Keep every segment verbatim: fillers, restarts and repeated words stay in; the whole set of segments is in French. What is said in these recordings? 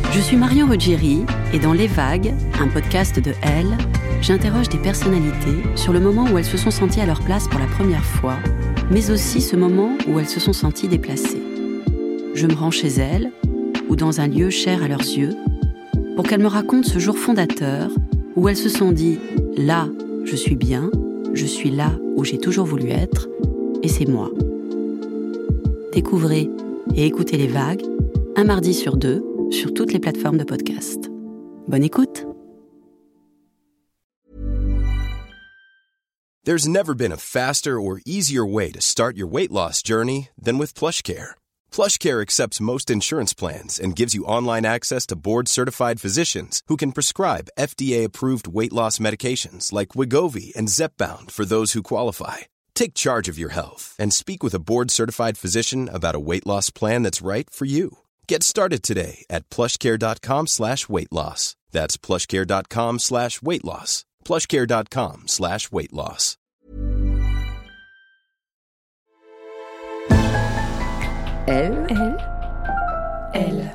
Je suis Marion Ruggieri et dans Les Vagues, un podcast de Elle, j'interroge des personnalités sur le moment où elles se sont senties à leur place pour la première fois, mais aussi ce moment où elles se sont senties déplacées. Je me rends chez elles, ou dans un lieu cher à leurs yeux, pour qu'elles me racontent ce jour fondateur où elles se sont dit « Là, je suis bien, je suis là où j'ai toujours voulu être, et c'est moi ». Découvrez et écoutez Les Vagues, un mardi sur deux, sur toutes les plateformes de podcast. Bonne écoute! There's never been a faster or easier way to start your weight loss journey than with PlushCare. PlushCare accepts most insurance plans and gives you online access to board-certified physicians who can prescribe F D A-approved weight loss medications like Wegovy and Zepbound for those who qualify. Take charge of your health and speak with a board-certified physician about a weight loss plan that's right for you. Get started today at plushcare.com slash weight loss. That's plushcare.com slash weight loss. plushcare.com slash weight loss. Elle, elle, elle.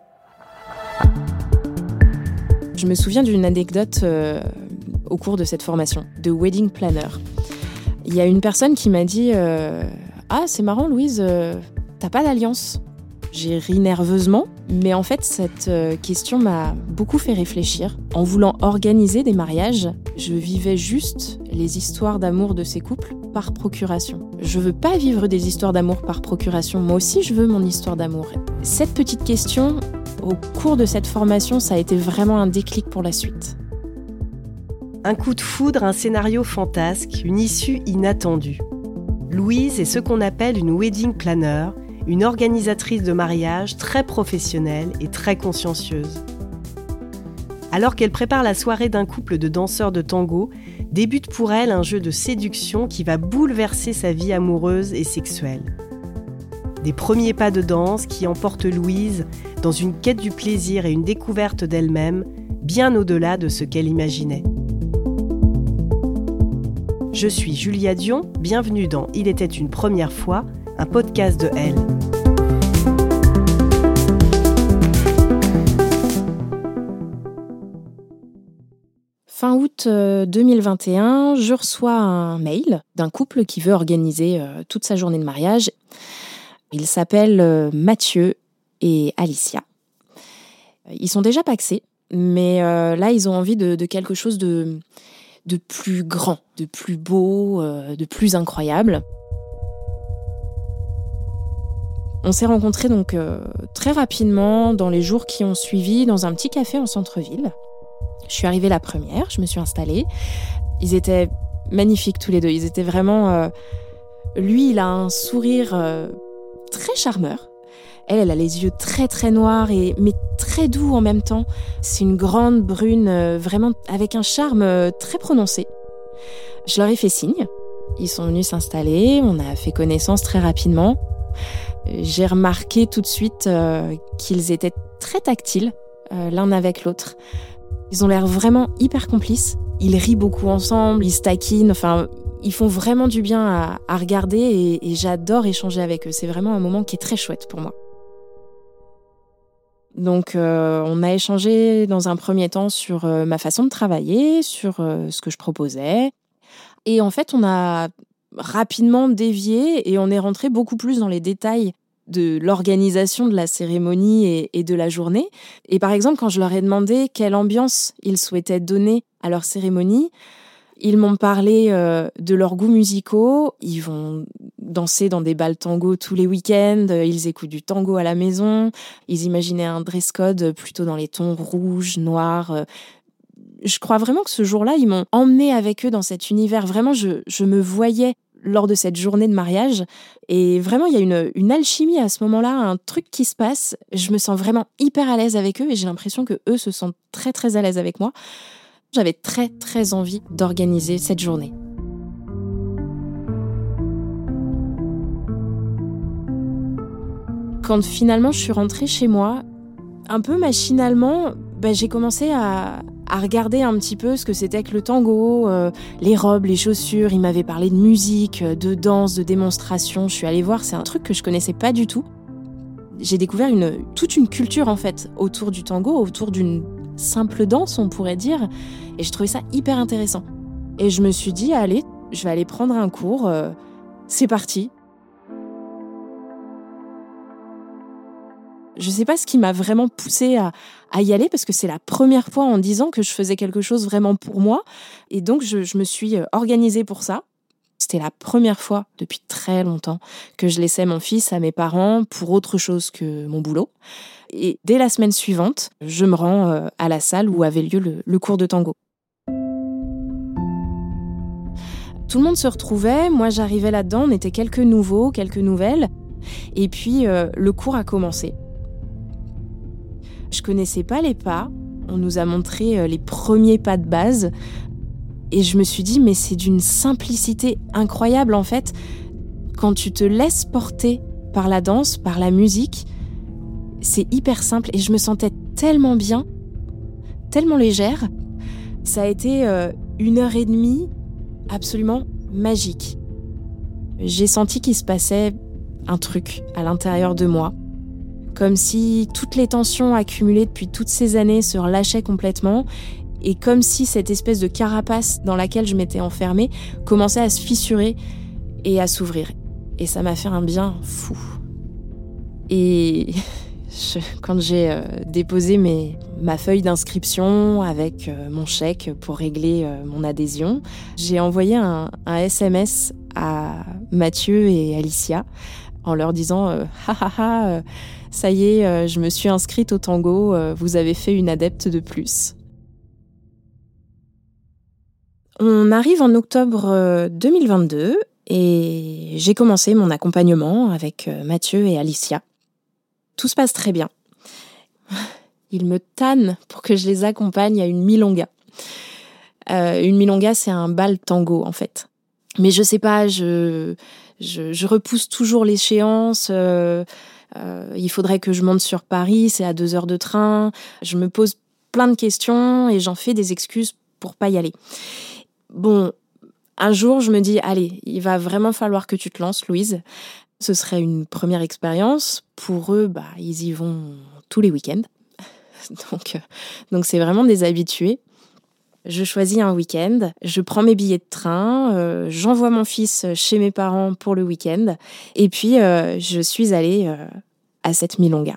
Je me souviens d'une anecdote euh, au cours de cette formation, de wedding planner. Il y a une personne qui m'a dit euh, « Ah, c'est marrant Louise, euh, t'as pas d'alliance ?» J'ai ri nerveusement, mais en fait, cette euh, question m'a beaucoup fait réfléchir. En voulant organiser des mariages, je vivais juste les histoires d'amour de ces couples par procuration. Je veux pas vivre des histoires d'amour par procuration, moi aussi je veux mon histoire d'amour. Cette petite question, au cours de cette formation, ça a été vraiment un déclic pour la suite. Un coup de foudre, un scénario fantasque, une issue inattendue. Louise est ce qu'on appelle une wedding planner, une organisatrice de mariage très professionnelle et très consciencieuse. Alors qu'elle prépare la soirée d'un couple de danseurs de tango, débute pour elle un jeu de séduction qui va bouleverser sa vie amoureuse et sexuelle. Des premiers pas de danse qui emportent Louise dans une quête du plaisir et une découverte d'elle-même, bien au-delà de ce qu'elle imaginait. Je suis Julia Dion, bienvenue dans Il était une première fois, un podcast de Elle. Fin août deux mille vingt et un, je reçois un mail d'un couple qui veut organiser toute sa journée de mariage. Ils s'appellent Mathieu et Alicia. Ils sont déjà pacsés, mais là, ils ont envie de, de quelque chose de, de plus grand, de plus beau, de plus incroyable. On s'est rencontrés donc euh, très rapidement dans les jours qui ont suivi dans un petit café en centre-ville. Je suis arrivée la première, je me suis installée. Ils étaient magnifiques tous les deux. Ils étaient vraiment... Euh... Lui, il a un sourire euh, très charmeur. Elle, elle a les yeux très très noirs, et, mais très doux en même temps. C'est une grande brune, euh, vraiment avec un charme euh, très prononcé. Je leur ai fait signe. Ils sont venus s'installer, on a fait connaissance très rapidement. J'ai remarqué tout de suite euh, qu'ils étaient très tactiles, euh, l'un avec l'autre. Ils ont l'air vraiment hyper complices. Ils rient beaucoup ensemble, ils se taquinent, enfin, ils font vraiment du bien à, à regarder et, et j'adore échanger avec eux. C'est vraiment un moment qui est très chouette pour moi. Donc, euh, on a échangé dans un premier temps sur euh, ma façon de travailler, sur euh, ce que je proposais. Et en fait, on a rapidement dévié et on est rentré beaucoup plus dans les détails de l'organisation de la cérémonie et, et de la journée. Et par exemple, quand je leur ai demandé quelle ambiance ils souhaitaient donner à leur cérémonie, ils m'ont parlé euh, de leurs goûts musicaux. Ils vont danser dans des bals tango tous les week-ends. Ils écoutent du tango à la maison. Ils imaginaient un dress code plutôt dans les tons rouges, noirs. Je crois vraiment que ce jour-là, ils m'ont emmenée avec eux dans cet univers. Vraiment, je, je me voyais lors de cette journée de mariage. Et vraiment, il y a une, une alchimie à ce moment-là, un truc qui se passe. Je me sens vraiment hyper à l'aise avec eux et j'ai l'impression que eux se sentent très, très à l'aise avec moi. J'avais très, très envie d'organiser cette journée. Quand finalement je suis rentrée chez moi, un peu machinalement, bah, j'ai commencé à, à regarder un petit peu ce que c'était que le tango, euh, les robes, les chaussures. Il m'avait parlé de musique, de danse, de démonstration. Je suis allée voir, c'est un truc que je connaissais pas du tout. j'ai découvert une, toute une culture en fait autour du tango, autour d'une simple danse, on pourrait dire. Et j'ai trouvé ça hyper intéressant. Et je me suis dit, allez, je vais aller prendre un cours. Euh, c'est parti. Je sais pas ce qui m'a vraiment poussée à, à y aller, parce que c'est la première fois en dix ans que je faisais quelque chose vraiment pour moi. Et donc, je, je me suis organisée pour ça. C'était la première fois depuis très longtemps que je laissais mon fils à mes parents pour autre chose que mon boulot. Et dès la semaine suivante, je me rends à la salle où avait lieu le, le cours de tango. Tout le monde se retrouvait, moi j'arrivais là-dedans, on était quelques nouveaux, quelques nouvelles. Et puis euh, le cours a commencé. Je connaissais pas les pas, on nous a montré euh, les premiers pas de base. Et je me suis dit, mais c'est d'une simplicité incroyable en fait. Quand tu te laisses porter par la danse, par la musique, c'est hyper simple. Et je me sentais tellement bien, tellement légère. Ça a été euh, une heure et demie absolument magique. J'ai senti qu'il se passait un truc à l'intérieur de moi. Comme si toutes les tensions accumulées depuis toutes ces années se relâchaient complètement. Et comme si cette espèce de carapace dans laquelle je m'étais enfermée commençait à se fissurer et à s'ouvrir. Et ça m'a fait un bien fou. Et je, quand j'ai euh, déposé mes, ma feuille d'inscription avec euh, mon chèque pour régler euh, mon adhésion, j'ai envoyé un, un S M S à Mathieu et Alicia en leur disant euh, « Ha ha ha, euh, ça y est, euh, je me suis inscrite au tango, euh, vous avez fait une adepte de plus ». On arrive en octobre deux mille vingt-deux et j'ai commencé mon accompagnement avec Mathieu et Alicia. Tout se passe très bien. Ils me tannent pour que je les accompagne à une milonga. Euh, une milonga, c'est un bal tango en fait. Mais je sais pas, je, je, je repousse toujours l'échéance. Euh, euh, il faudrait que je monte sur Paris, c'est à deux heures de train. Je me pose plein de questions et j'en fais des excuses pour pas y aller. Bon, un jour, je me dis, allez, il va vraiment falloir que tu te lances, Louise. Ce serait une première expérience. Pour eux, bah, ils y vont tous les week-ends. Donc, euh, donc c'est vraiment des habitués. Je choisis un week-end, je prends mes billets de train, euh, j'envoie mon fils chez mes parents pour le week-end. Et puis, euh, je suis allée euh, à cette milonga.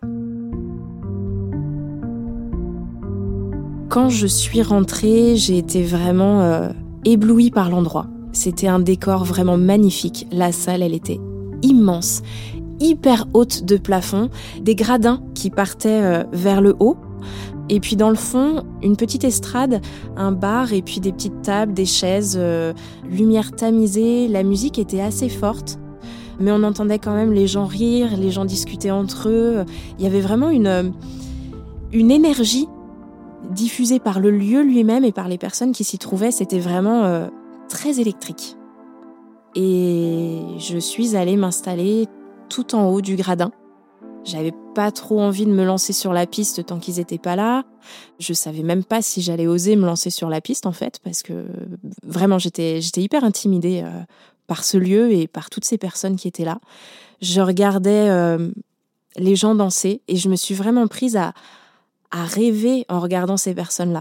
Quand je suis rentrée, j'ai été vraiment... Euh, éblouie par l'endroit. C'était un décor vraiment magnifique. La salle, elle était immense, hyper haute de plafond, des gradins qui partaient euh, vers le haut. Et puis dans le fond, une petite estrade, un bar et puis des petites tables, des chaises, euh, lumière tamisée. La musique était assez forte, mais on entendait quand même les gens rire, les gens discuter entre eux. Il y avait vraiment une, une énergie diffusée par le lieu lui-même et par les personnes qui s'y trouvaient. C'était vraiment euh, très électrique. Et je suis allée m'installer tout en haut du gradin. J'avais pas trop envie de me lancer sur la piste tant qu'ils étaient pas là. Je savais même pas si j'allais oser me lancer sur la piste en fait, parce que vraiment j'étais, j'étais hyper intimidée euh, par ce lieu et par toutes ces personnes qui étaient là. Je regardais euh, les gens danser et je me suis vraiment prise à à rêver en regardant ces personnes-là.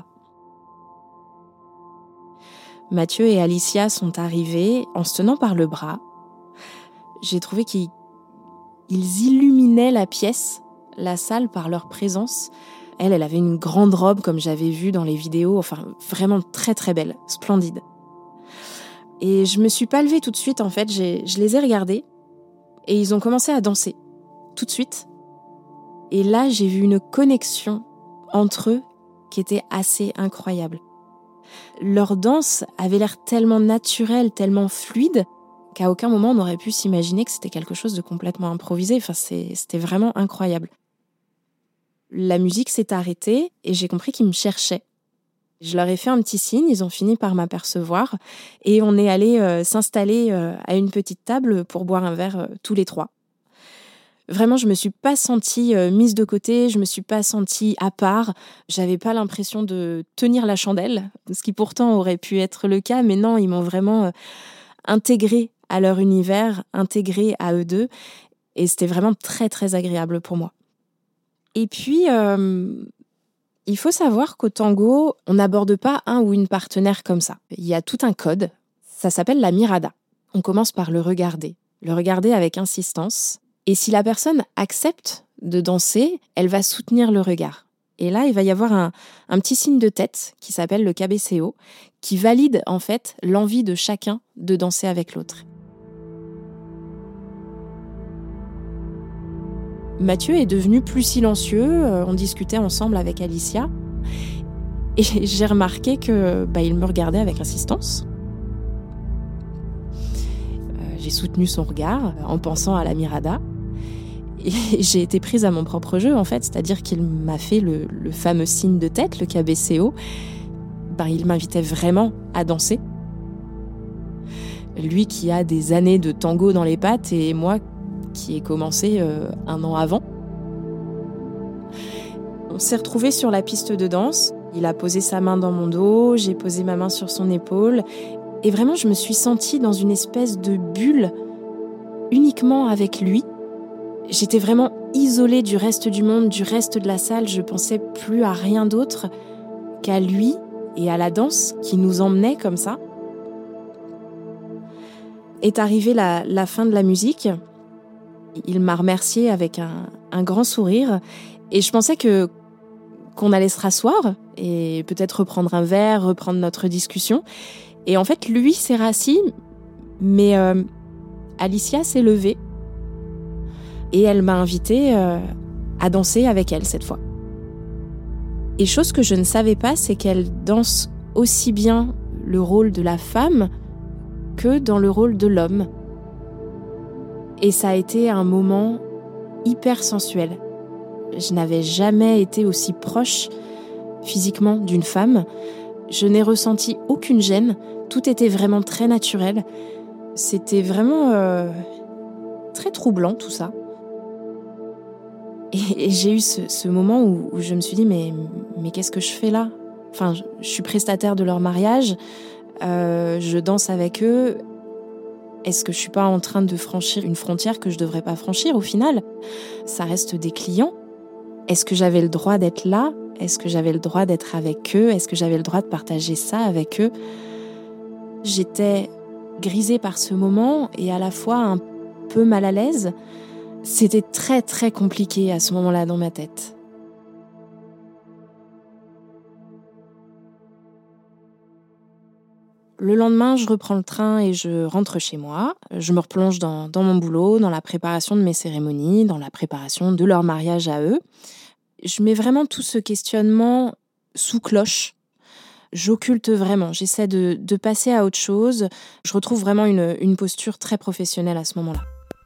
Mathieu et Alicia sont arrivés en se tenant par le bras. J'ai trouvé qu'ils ils illuminaient la pièce, la salle par leur présence. Elle, elle avait une grande robe comme j'avais vu dans les vidéos, enfin vraiment très très belle, splendide. Et je me suis pas levée tout de suite en fait, j'ai, je les ai regardés et ils ont commencé à danser tout de suite. Et là, j'ai vu une connexion entre eux qui était assez incroyable. Leur danse avait l'air tellement naturelle, tellement fluide, qu'à aucun moment on aurait pu s'imaginer que c'était quelque chose de complètement improvisé. Enfin, c'est, c'était vraiment incroyable. La musique s'est arrêtée et j'ai compris qu'ils me cherchaient. Je leur ai fait un petit signe, ils ont fini par m'apercevoir et on est allé euh, s'installer euh, à une petite table pour boire un verre euh, tous les trois. Vraiment, je me suis pas sentie euh, mise de côté, je me suis pas sentie à part. J'avais pas l'impression de tenir la chandelle, ce qui pourtant aurait pu être le cas, mais non, ils m'ont vraiment euh, intégrée à leur univers, intégrée à eux deux. Et c'était vraiment très, très agréable pour moi. Et puis, euh, il faut savoir qu'au tango, on n'aborde pas un ou une partenaire comme ça. Il y a tout un code. Ça s'appelle la mirada. On commence par le regarder. Le regarder avec insistance. Et si la personne accepte de danser, elle va soutenir le regard. Et là, il va y avoir un, un petit signe de tête qui s'appelle le cabeceo, qui valide en fait l'envie de chacun de danser avec l'autre. Mathieu est devenu plus silencieux, on discutait ensemble avec Alicia, et j'ai remarqué que bah, il me regardait avec insistance. Euh, j'ai soutenu son regard en pensant à la mirada, et j'ai été prise à mon propre jeu en fait, c'est-à-dire qu'il m'a fait le, le fameux signe de tête, le cabeceo. Bah, il m'invitait vraiment à danser. Lui qui a des années de tango dans les pattes et moi qui ai commencé euh, un an avant. On s'est retrouvés sur la piste de danse. Il a posé sa main dans mon dos, j'ai posé ma main sur son épaule. Et vraiment, je me suis sentie dans une espèce de bulle uniquement avec lui. J'étais vraiment isolée du reste du monde, du reste de la salle. Je pensais plus à rien d'autre qu'à lui et à la danse qui nous emmenait comme ça. Est arrivée la, la fin de la musique. Il m'a remercié avec un, un grand sourire et je pensais que, qu'on allait se rasseoir et peut-être reprendre un verre, reprendre notre discussion. Et en fait, lui s'est rassis, mais euh, Alicia s'est levée et elle m'a invitée euh, à danser avec elle cette fois. Et chose que je ne savais pas, c'est qu'elle danse aussi bien le rôle de la femme que dans le rôle de l'homme. Et ça a été un moment hyper sensuel. Je n'avais jamais été aussi proche physiquement d'une femme. Je n'ai ressenti aucune gêne. Tout était vraiment très naturel. C'était vraiment euh, très troublant tout ça. Et, et j'ai eu ce, ce moment où, où je me suis dit mais, mais qu'est-ce que je fais là ? Enfin, je, je suis prestataire de leur mariage, euh, je danse avec eux. Est-ce que je suis pas en train de franchir une frontière que je devrais pas franchir au final ? Ça reste des clients. Est-ce que j'avais le droit d'être là ? Est-ce que j'avais le droit d'être avec eux ? Est-ce que j'avais le droit de partager ça avec eux ? J'étais grisée par ce moment et à la fois un peu mal à l'aise. C'était très très compliqué à ce moment-là dans ma tête. Le lendemain, je reprends le train et je rentre chez moi. Je me replonge dans, dans mon boulot, dans la préparation de mes cérémonies, dans la préparation de leur mariage à eux. Je mets vraiment tout ce questionnement sous cloche. J'occulte vraiment, j'essaie de, de passer à autre chose. Je retrouve vraiment une, une posture très professionnelle à ce moment-là.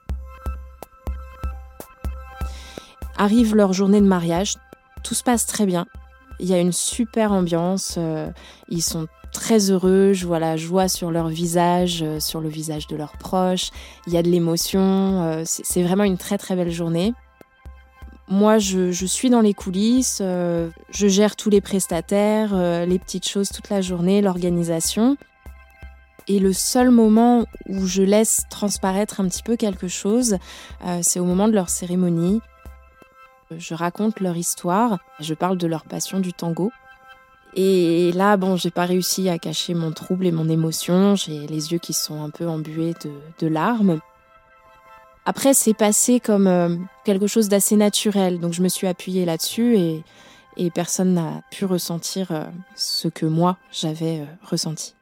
Arrive leur journée de mariage, tout se passe très bien. Il y a une super ambiance, euh, ils sont très heureux, je vois la joie sur leur visage, euh, sur le visage de leurs proches. Il y a de l'émotion, euh, c'est, c'est vraiment une très très belle journée. Moi, je, je suis dans les coulisses, euh, je gère tous les prestataires, euh, les petites choses toute la journée, l'organisation. Et le seul moment où je laisse transparaître un petit peu quelque chose, euh, c'est au moment de leur cérémonie. Je raconte leur histoire, je parle de leur passion du tango. Et là, bon, j'ai pas réussi à cacher mon trouble et mon émotion. J'ai les yeux qui sont un peu embués de, de larmes. Après, c'est passé comme euh, quelque chose d'assez naturel. Donc, je me suis appuyée là-dessus et, et personne n'a pu ressentir euh, ce que moi, j'avais euh, ressenti.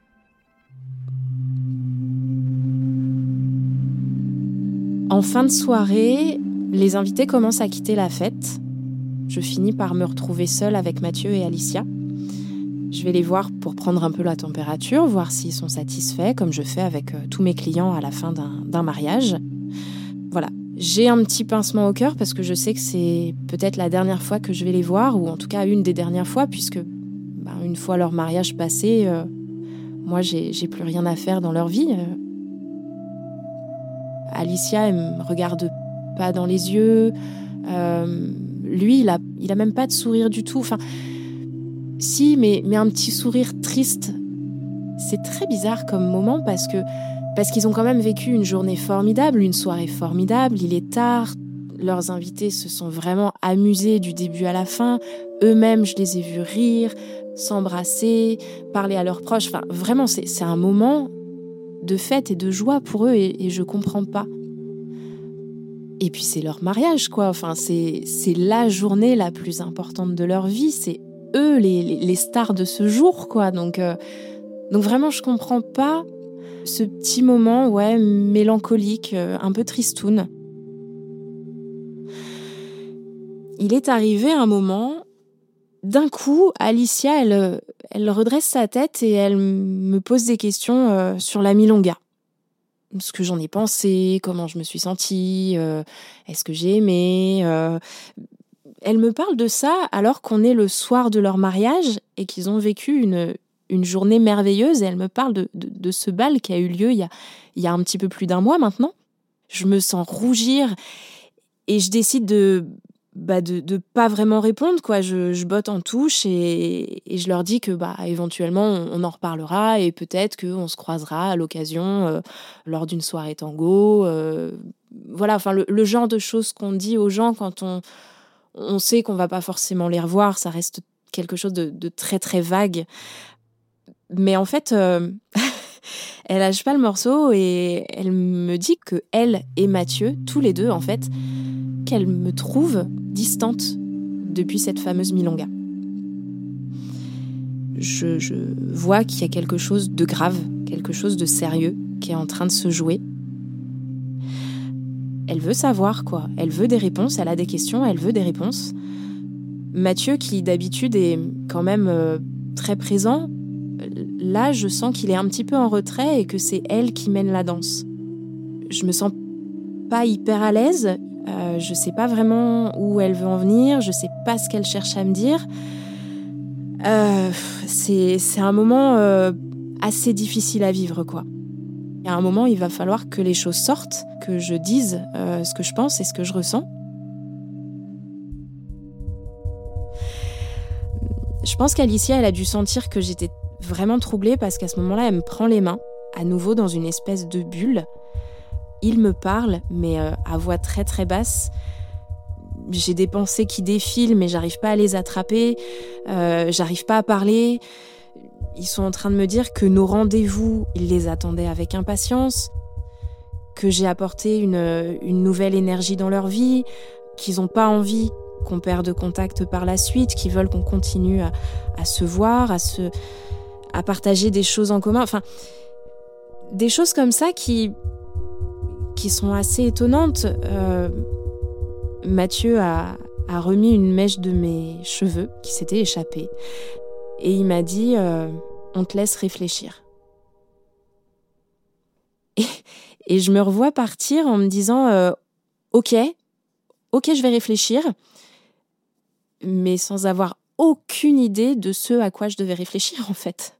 En fin de soirée, les invités commencent à quitter la fête. Je finis par me retrouver seule avec Mathieu et Alicia. Je vais les voir pour prendre un peu la température, voir s'ils sont satisfaits, comme je fais avec euh, tous mes clients à la fin d'un, d'un mariage. Voilà, j'ai un petit pincement au cœur parce que je sais que c'est peut-être la dernière fois que je vais les voir, ou en tout cas une des dernières fois, puisque bah, une fois leur mariage passé, euh, moi j'ai, j'ai plus rien à faire dans leur vie. Euh. Alicia, elle me regarde pas dans les yeux. Euh, lui, il a, il a même pas de sourire du tout. Enfin, si, mais, mais un petit sourire triste. C'est très bizarre comme moment parce que Parce qu'ils ont quand même vécu une journée formidable, une soirée formidable, il est tard, leurs invités se sont vraiment amusés du début à la fin, eux-mêmes je les ai vus rire, s'embrasser, parler à leurs proches, enfin vraiment c'est, c'est un moment de fête et de joie pour eux et, et je comprends pas. Et puis c'est leur mariage quoi, enfin c'est, c'est la journée la plus importante de leur vie, c'est eux les, les, les stars de ce jour quoi, donc, euh, donc vraiment je comprends pas ce petit moment ouais, mélancolique, euh, un peu tristoun. Il est arrivé un moment, d'un coup, Alicia, elle, elle redresse sa tête et elle me pose des questions euh, sur la milonga. Ce que j'en ai pensé, comment je me suis sentie, euh, est-ce que j'ai aimé. Euh... Elle me parle de ça alors qu'on est le soir de leur mariage et qu'ils ont vécu une, une journée merveilleuse. Et elle me parle de, de, de ce bal qui a eu lieu il y a, il y a un petit peu plus d'un mois maintenant. Je me sens rougir et je décide de... Bah de de pas vraiment répondre quoi, je je botte en touche et et je leur dis que bah éventuellement on, on en reparlera et peut-être que on se croisera à l'occasion euh, lors d'une soirée tango, euh, voilà, enfin le, le genre de choses qu'on dit aux gens quand on on sait qu'on va pas forcément les revoir, ça reste quelque chose de de très très vague. Mais en fait euh, elle lâche pas le morceau et elle me dit que elle et Mathieu, tous les deux en fait, qu'elle me trouve distante depuis cette fameuse milonga. Je, je vois qu'il y a quelque chose de grave, quelque chose de sérieux qui est en train de se jouer. Elle veut savoir quoi, elle veut des réponses, elle a des questions, elle veut des réponses. Mathieu, qui d'habitude est quand même euh, très présent, là je sens qu'il est un petit peu en retrait et que c'est elle qui mène la danse. Je me sens pas hyper à l'aise. Euh, je sais pas vraiment où elle veut en venir, je sais pas ce qu'elle cherche à me dire. Euh, c'est, c'est un moment euh, assez difficile à vivre, quoi. Il y a un moment, il va falloir que les choses sortent, que je dise euh, ce que je pense et ce que je ressens. Je pense qu'Alicia, elle a dû sentir que j'étais vraiment troublée parce qu'à ce moment-là, elle me prend les mains, à nouveau dans une espèce de bulle. Il me parle, mais euh, à voix très très basse. J'ai des pensées qui défilent, mais j'arrive pas à les attraper. Euh, j'arrive pas à parler. Ils sont en train de me dire que nos rendez-vous, ils les attendaient avec impatience, que j'ai apporté une, une nouvelle énergie dans leur vie, qu'ils n'ont pas envie qu'on perde contact par la suite, qu'ils veulent qu'on continue à, à se voir, à, se, à partager des choses en commun. Enfin, des choses comme ça qui... qui sont assez étonnantes. Euh, Mathieu a, a remis une mèche de mes cheveux qui s'était échappée et il m'a dit euh, « on te laisse réfléchir ». Et, et je me revois partir en me disant euh, « ok, ok je vais réfléchir », mais sans avoir aucune idée de ce à quoi je devais réfléchir en fait.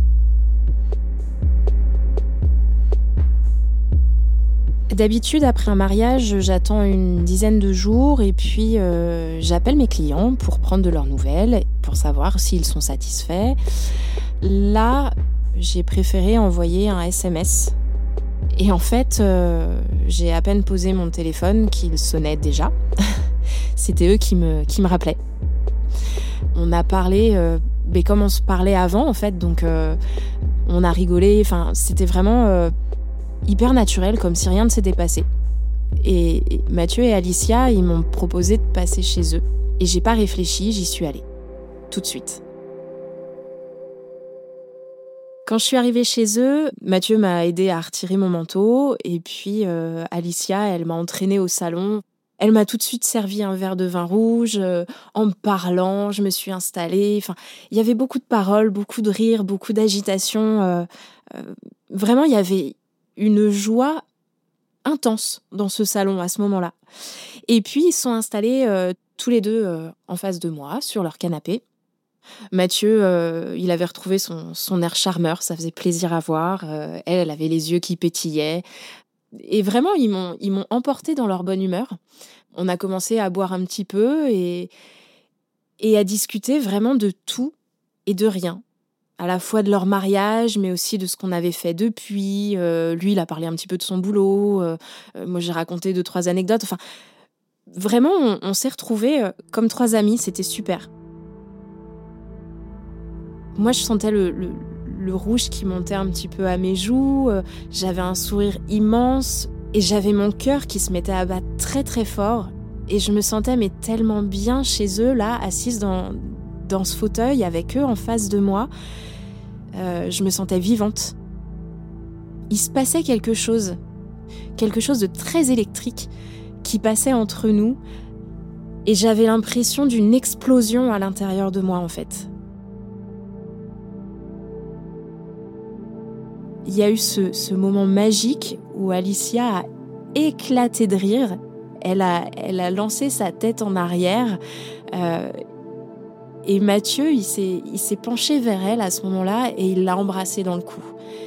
D'habitude, après un mariage, j'attends une dizaine de jours et puis euh, j'appelle mes clients pour prendre de leurs nouvelles, pour savoir s'ils sont satisfaits. Là, j'ai préféré envoyer un S M S. Et en fait, euh, j'ai à peine posé mon téléphone qu'il sonnait déjà. C'était eux qui me, qui me rappelaient. On a parlé, euh, mais comme on se parlait avant, en fait, donc euh, on a rigolé. Enfin, c'était vraiment... Euh, hyper naturel, comme si rien ne s'était passé. Et Mathieu et Alicia, ils m'ont proposé de passer chez eux. Et j'ai pas réfléchi, j'y suis allée. Tout de suite. Quand je suis arrivée chez eux, Mathieu m'a aidée à retirer mon manteau. Et puis euh, Alicia, elle m'a entraînée au salon. Elle m'a tout de suite servi un verre de vin rouge. Euh, en me parlant, je me suis installée. Enfin, il y avait beaucoup de paroles, beaucoup de rires, beaucoup d'agitation. Euh, euh, vraiment, il y avait une joie intense dans ce salon à ce moment-là. Et puis, ils sont installés euh, tous les deux euh, en face de moi, sur leur canapé. Mathieu, euh, il avait retrouvé son, son air charmeur, ça faisait plaisir à voir. Euh, elle, elle avait les yeux qui pétillaient. Et vraiment, ils m'ont, ils m'ont emportée dans leur bonne humeur. On a commencé à boire un petit peu et, et à discuter vraiment de tout et de rien. à la fois de leur mariage, mais aussi de ce qu'on avait fait depuis. Euh, lui, il a parlé un petit peu de son boulot. Euh, moi, j'ai raconté deux, trois anecdotes. Enfin, vraiment, on, on s'est retrouvés comme trois amis. C'était super. Moi, je sentais le, le, le rouge qui montait un petit peu à mes joues. Euh, j'avais un sourire immense et j'avais mon cœur qui se mettait à battre très, très fort. Et je me sentais mais tellement bien chez eux, là, assise dans, dans ce fauteuil avec eux en face de moi. Euh, je me sentais vivante. Il se passait quelque chose, quelque chose de très électrique qui passait entre nous. Et j'avais l'impression d'une explosion à l'intérieur de moi, en fait. Il y a eu ce, ce moment magique où Alicia a éclaté de rire. Elle a, elle a lancé sa tête en arrière. Euh, et Mathieu, il s'est, il s'est penché vers elle à ce moment-là et il l'a embrassée dans le cou.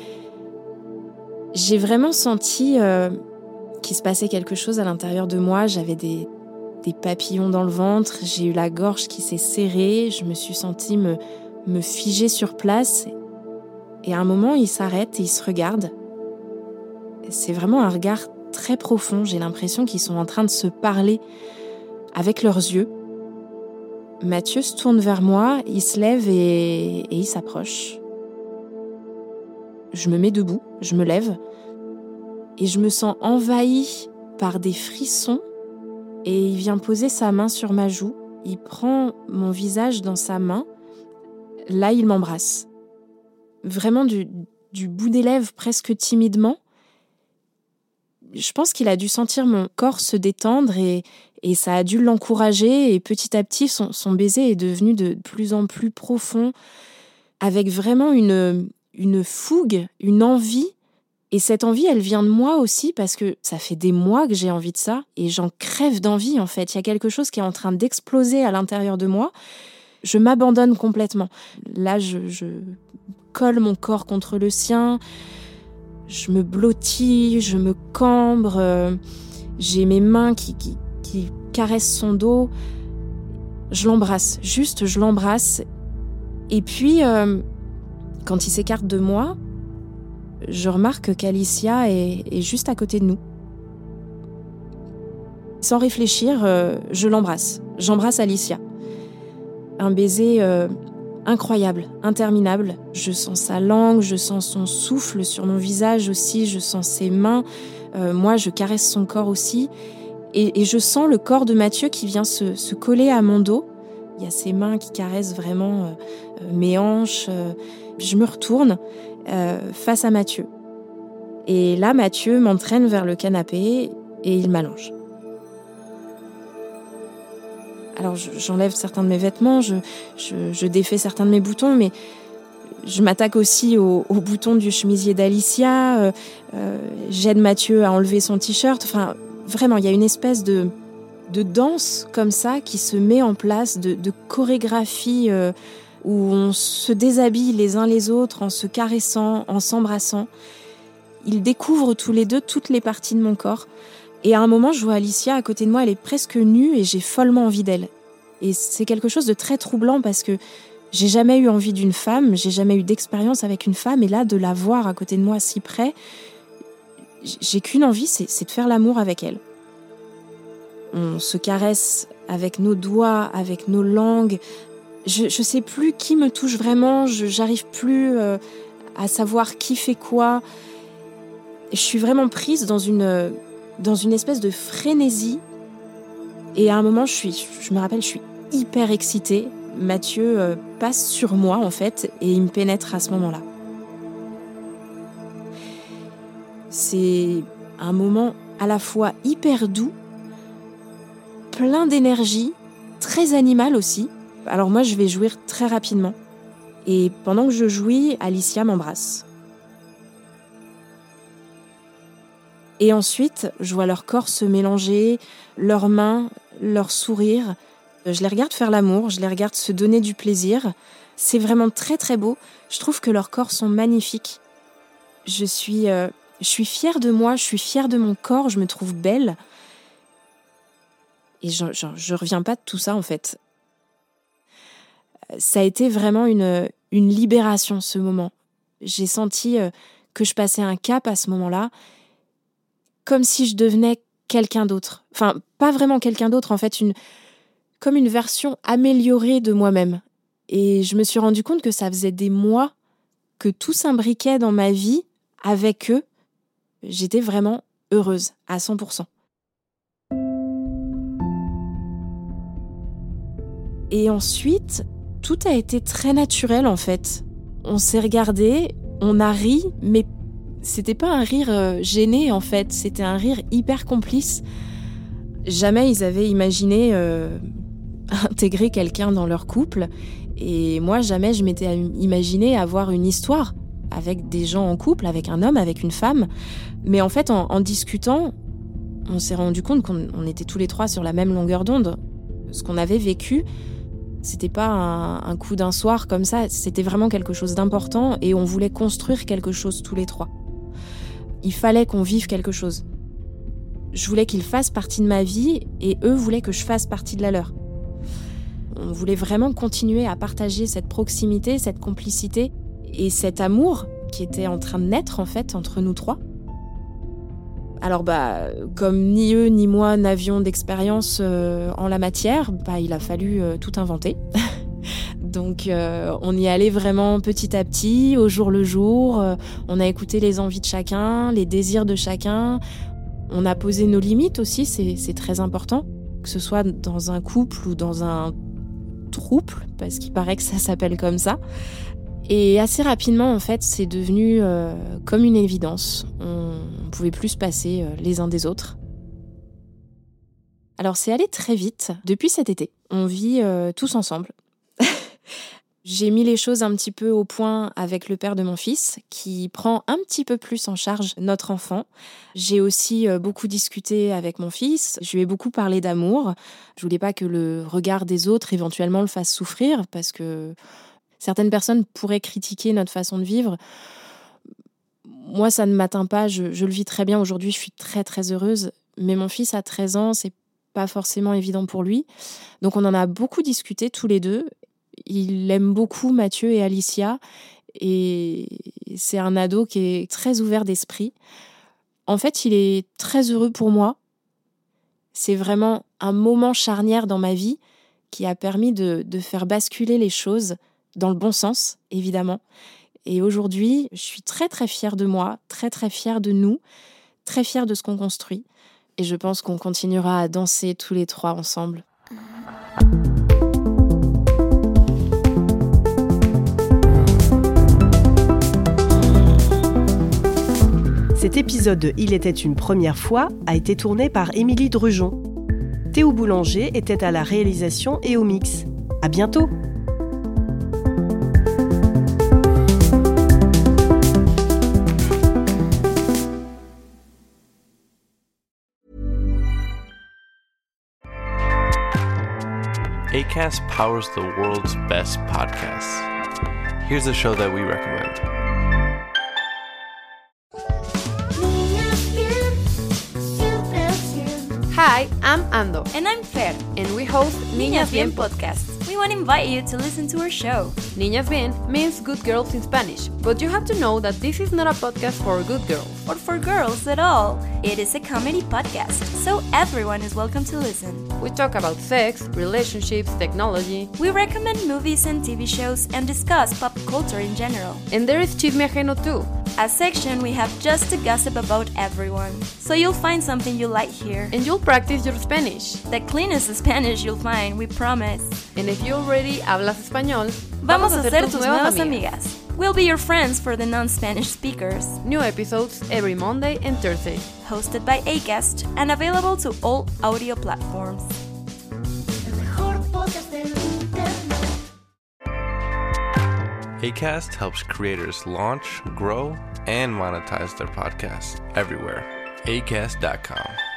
J'ai vraiment senti euh, qu'il se passait quelque chose à l'intérieur de moi. J'avais des, des papillons dans le ventre. J'ai eu la gorge qui s'est serrée. Je me suis sentie me, me figer sur place. Et à un moment, ils s'arrêtent et ils se regardent. C'est vraiment un regard très profond. J'ai l'impression qu'ils sont en train de se parler avec leurs yeux. Mathieu se tourne vers moi, il se lève et, et il s'approche. Je me mets debout, je me lève et je me sens envahie par des frissons et il vient poser sa main sur ma joue. Il prend mon visage dans sa main. Là, il m'embrasse. Vraiment du, du bout des lèvres, presque timidement. Je pense qu'il a dû sentir mon corps se détendre et, et ça a dû l'encourager. Et petit à petit, son, son baiser est devenu de plus en plus profond, avec vraiment une, une fougue, une envie. Et cette envie, elle vient de moi aussi parce que ça fait des mois que j'ai envie de ça et j'en crève d'envie, en fait. Il y a quelque chose qui est en train d'exploser à l'intérieur de moi. Je m'abandonne complètement. Là, je... je colle mon corps contre le sien, je me blottis, je me cambre, euh, j'ai mes mains qui, qui, qui caressent son dos, je l'embrasse, juste je l'embrasse. Et puis, euh, quand il s'écarte de moi, je remarque qu'Alicia est, est juste à côté de nous. Sans réfléchir, euh, je l'embrasse, j'embrasse Alicia. Un baiser... Euh, incroyable, interminable. Je sens sa langue, je sens son souffle sur mon visage aussi, je sens ses mains. Euh, moi, je caresse son corps aussi. Et, et je sens le corps de Mathieu qui vient se, se coller à mon dos. Il y a ses mains qui caressent vraiment euh, mes hanches. Euh, je me retourne euh, face à Mathieu. Et là, Mathieu m'entraîne vers le canapé et il m'allonge. Alors, j'enlève certains de mes vêtements, je, je, je défais certains de mes boutons, mais je m'attaque aussi aux, aux boutons du chemisier d'Alicia. Euh, euh, j'aide Mathieu à enlever son t-shirt. Enfin, vraiment, il y a une espèce de, de danse comme ça qui se met en place, de, de chorégraphie euh, où on se déshabille les uns les autres en se caressant, en s'embrassant. Ils découvrent tous les deux toutes les parties de mon corps. Et à un moment, je vois Alicia à côté de moi, elle est presque nue et j'ai follement envie d'elle. Et c'est quelque chose de très troublant parce que j'ai jamais eu envie d'une femme, j'ai jamais eu d'expérience avec une femme, et là, de la voir à côté de moi si près, j'ai qu'une envie, c'est, c'est de faire l'amour avec elle. On se caresse avec nos doigts, avec nos langues. Je, je sais plus qui me touche vraiment, je, j'arrive plus euh, à savoir qui fait quoi. Je suis vraiment prise dans une... dans une espèce de frénésie. Et à un moment, je, suis, je me rappelle, je suis hyper excitée. Mathieu euh, passe sur moi, en fait, et il me pénètre à ce moment-là. C'est un moment à la fois hyper doux, plein d'énergie, très animal aussi. Alors moi, je vais jouir très rapidement. Et pendant que je jouis, Alicia m'embrasse. Et ensuite, je vois leur corps se mélanger, leurs mains, leurs sourires. Je les regarde faire l'amour, je les regarde se donner du plaisir. C'est vraiment très très beau. Je trouve que leurs corps sont magnifiques. Je suis, euh, je suis fière de moi, je suis fière de mon corps, je me trouve belle. Et je, je, je reviens pas de tout ça en fait. Ça a été vraiment une, une libération, ce moment. J'ai senti que je passais un cap à ce moment-là, comme si je devenais quelqu'un d'autre. Enfin, pas vraiment quelqu'un d'autre, en fait, une, comme une version améliorée de moi-même. Et je me suis rendu compte que ça faisait des mois que tout s'imbriquait dans ma vie avec eux. J'étais vraiment heureuse, à cent pour cent. Et ensuite, tout a été très naturel, en fait. On s'est regardés, on a ri, mais c'était pas un rire euh, gêné, en fait. C'était un rire hyper complice. Jamais ils avaient imaginé euh, intégrer quelqu'un dans leur couple. Et moi, jamais je m'étais imaginé avoir une histoire avec des gens en couple, avec un homme, avec une femme. Mais en fait, en, en discutant, on s'est rendu compte qu'on on était tous les trois sur la même longueur d'onde. Ce qu'on avait vécu, c'était pas un, un coup d'un soir comme ça, c'était vraiment quelque chose d'important et on voulait construire quelque chose tous les trois. Il fallait qu'on vive quelque chose. Je voulais qu'ils fassent partie de ma vie et eux voulaient que je fasse partie de la leur. On voulait vraiment continuer à partager cette proximité, cette complicité et cet amour qui était en train de naître en fait entre nous trois. Alors bah, comme ni eux ni moi n'avions d'expérience euh, en la matière, bah, il a fallu euh, tout inventer. Donc euh, on y allait vraiment petit à petit, au jour le jour. Euh, on a écouté les envies de chacun, les désirs de chacun. On a posé nos limites aussi, c'est, c'est très important. Que ce soit dans un couple ou dans un trouble, parce qu'il paraît que ça s'appelle comme ça. Et assez rapidement, en fait, c'est devenu euh, comme une évidence. On ne pouvait plus se passer euh, les uns des autres. Alors, c'est allé très vite. Depuis cet été, on vit euh, tous ensemble. J'ai mis les choses un petit peu au point avec le père de mon fils, qui prend un petit peu plus en charge notre enfant. J'ai aussi euh, beaucoup discuté avec mon fils. Je lui ai beaucoup parlé d'amour. Je voulais pas que le regard des autres éventuellement le fasse souffrir, parce que certaines personnes pourraient critiquer notre façon de vivre. Moi, ça ne m'atteint pas. Je, je le vis très bien. Aujourd'hui, je suis très, très heureuse. Mais mon fils a treize ans. C'est pas forcément évident pour lui. Donc, on en a beaucoup discuté tous les deux. Il aime beaucoup Mathieu et Alicia. Et c'est un ado qui est très ouvert d'esprit. En fait, il est très heureux pour moi. C'est vraiment un moment charnière dans ma vie qui a permis de, de faire basculer les choses dans le bon sens, évidemment. Et aujourd'hui, je suis très très fière de moi, très très fière de nous, très fière de ce qu'on construit. Et je pense qu'on continuera à danser tous les trois ensemble. Cet épisode de Il était une première fois a été tourné par Émilie Drujon. Théo Boulanger était à la réalisation et au mix. À bientôt! Acast powers the world's best podcasts. Here's a show that we recommend. Hi, I'm Ando. And I'm Fer. And we host Niñas Bien podcast. We want to invite you to listen to our show. Niñas Bien means good girls in Spanish, but you have to know that this is not a podcast for good girls. Or for girls at all. It is a comedy podcast, so everyone is welcome to listen. We talk about sex, relationships, technology. We recommend movies and T V shows and discuss pop culture in general. And there is Chisme Ajeno too. A section we have just to gossip about everyone. So you'll find something you like here. And you'll practice your Spanish. The cleanest Spanish you'll find, we promise. And if you already hablas español, vamos a ser tus nuevas amigas. We'll be your friends for the non-Spanish speakers. New episodes every Monday and Thursday. Hosted by Acast and available to all audio platforms. Acast helps creators launch, grow, and monetize their podcasts everywhere. acast dot com.